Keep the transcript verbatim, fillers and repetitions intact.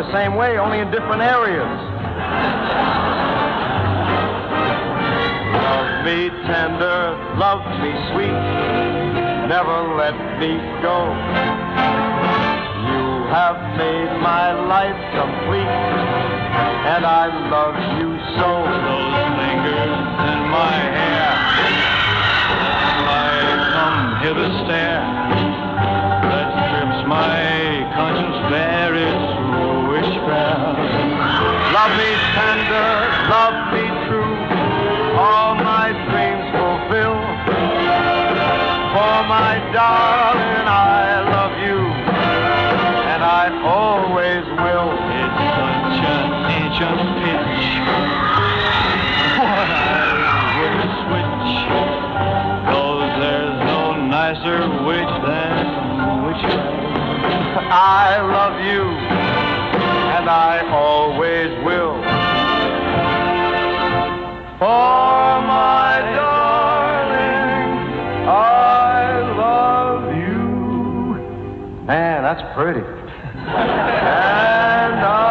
the same way, only in different areas. Love me tender, love me sweet, never let me go. You have made my life complete, and I love you so. Those fingers in my hair, like some hither stare, that strips my conscience bare its wish spell. Love me tender, love me true, all my dreams fulfill. For my darling, I love you, and I always will. It's such an ancient pitch, what I wouldn't switch, 'cause there's no nicer witch than witchcraft. I love you, and I always will. For my darling, I love you. Man, that's pretty. And I